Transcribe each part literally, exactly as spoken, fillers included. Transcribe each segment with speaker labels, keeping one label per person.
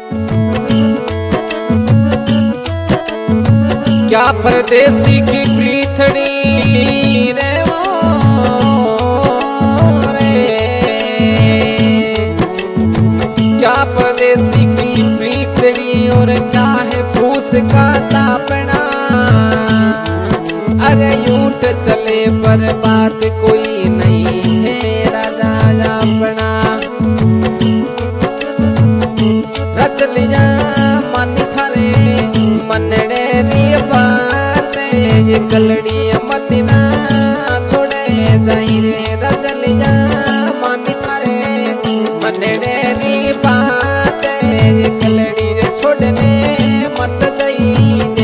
Speaker 1: क्या परदेसी की प्रीथड़ी रे वो रे, क्या परदेसी की प्रीथड़ी और क्या है फूस का तापना। अरे यूट चले पर बात कोई नहीं है राजा अपना। रच लिया मन थारे मनड़े री बात, ये कलड़ी मतिना छोड़े जाई रे। रच लिया मन थारे मनड़े री बात, ये कलड़ी रे छोड़ने मत जाई जे।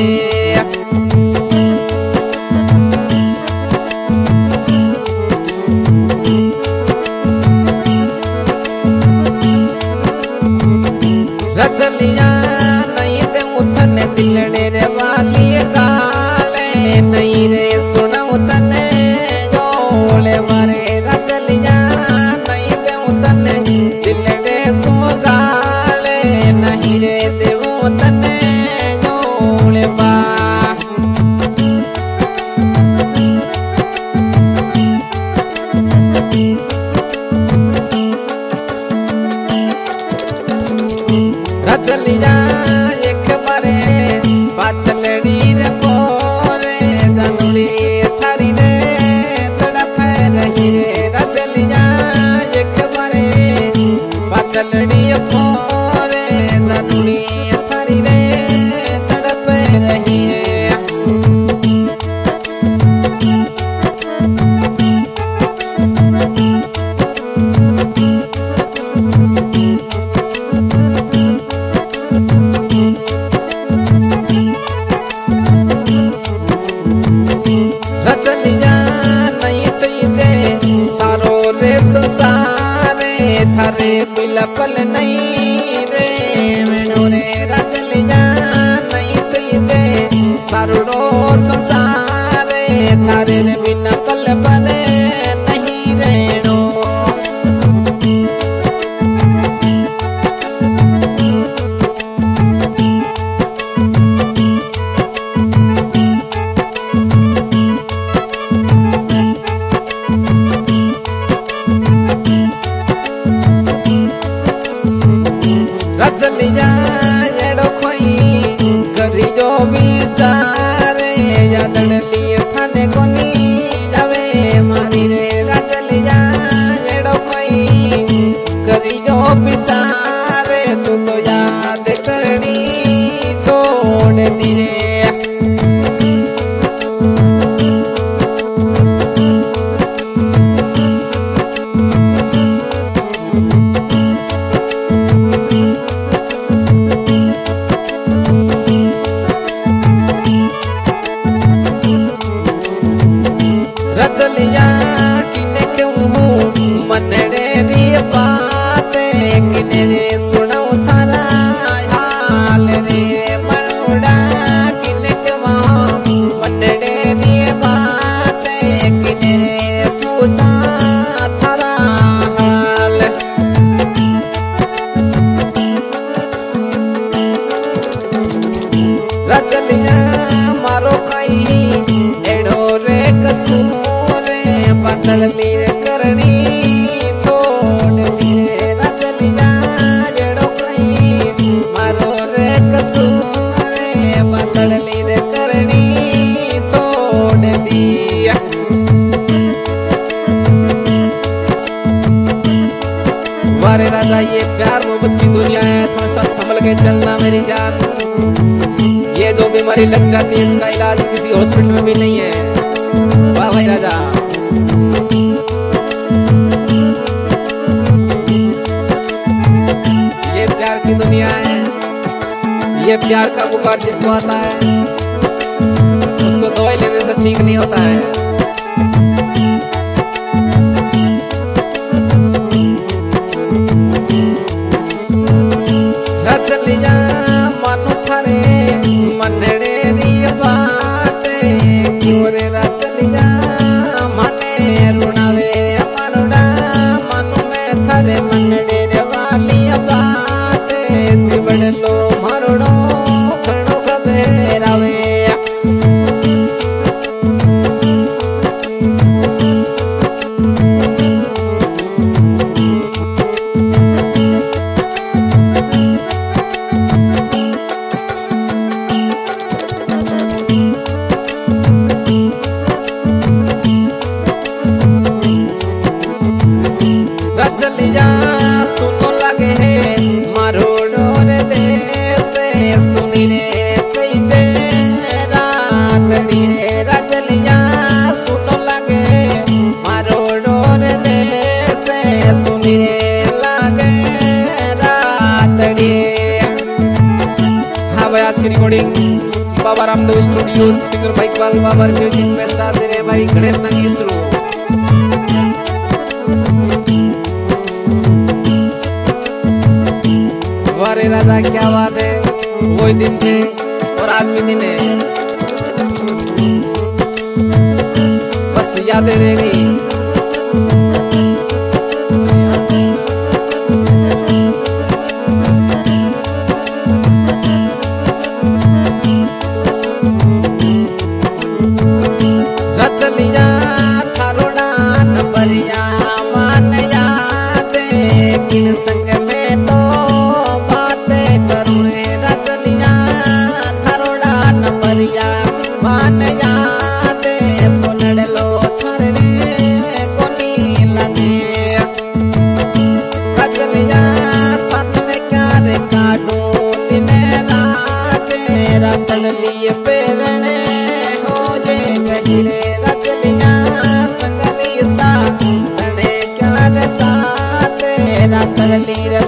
Speaker 1: रच लिया नहीं दे उतने दिलड़े रे वाली गाले, नहीं रे सुना उतने जोले मारे। रच लिया नहीं दे उतने दिलड़े सो गाले, नहीं रे दे उतने जोले बा। रच लिया एक बारे पाचलड़ी रे पोरे, जानूरी थारी रे तड़प रही रे। रच लिया एक बारे पाचलड़ी पोरे, जानूरी थारी रे तड़प रही है। रच लिया नहीं चाहिए सारो रे संसारे, थारे बिलपल नहीं रे मेनू रे। रच लिया नहीं चाहिए सारो रो संसारे, थारे रे बिना पल बने नहीं रेणो। रच लिया एड़ो खोई करी जो विचारे, यादड़ लिए थाने कोनी जावे मारी रे। रच लिया एड़ो खोई करी जो विचारे, तू तो याद करनी छोड़ दी रे। रच लिया किने क्यों मनड़े री बात, किने रे सुनो थारा हाल रे मनुड़ा। किने क्यों मनड़े री बात, किने रे पूछा थारा हाल। रच लिया मारो कहीं एड़ो रे कसूरे, बदल ली रे करनी छोड़ दी रे। रच लिया एड़ो कहीं मारो रे कसूरे, बदल ली रे करनी छोड़ दी। वारे राजा ये प्यार मोहब्बत की दुनिया है, थोड़ा सा संभल के चलना मेरी जान। ये जो बीमारी लग जाती है इसका इलाज किसी हॉस्पिटल में भी नहीं है। वाह भाई राजा। ये प्यार की दुनिया है, ये प्यार का बुखार जिसको आता है उसको दवाई लेने से ठीक नहीं होता है। रच लिया मन थारे मनड़े री बात, क्यों रे रच लिया मने रुणावे मरुड़ा। मन में थारे मनड़े रे वाली बात, भाई बड़लो मारोड़ो खड़ो खबेरावे रचलिया सुनो लगे है मारोड़ो रे देश सुनी रे कैसे रातड़ी रे रचलिया सुनो लगे मारोड़ो रे देश सुनी रे लगे रातड़ी। हाँ भाई आज की recording Baba Ramdev studio singer भाई इकबाल बाबर म्यूजिक में साथ दे रहे भाई गणेश नगीसरू। वारे राजा क्या बात है, वही दिन थे और आज भी दिन है, बस यादें रह गई। रचलिया थारोड़ा नंबरिया मान यादे किन संग में तो बातें करूं रे रचलिया थारोड़ा नंबरिया मान यादे बोलड़ लो थारे रे कोनी लगे रचलिया साथ में क्या रे काटू दिन रात रतन लिए पेरने हो ये गहिरे रचलिया संगली सा तने क्या रे साथ रतन लिए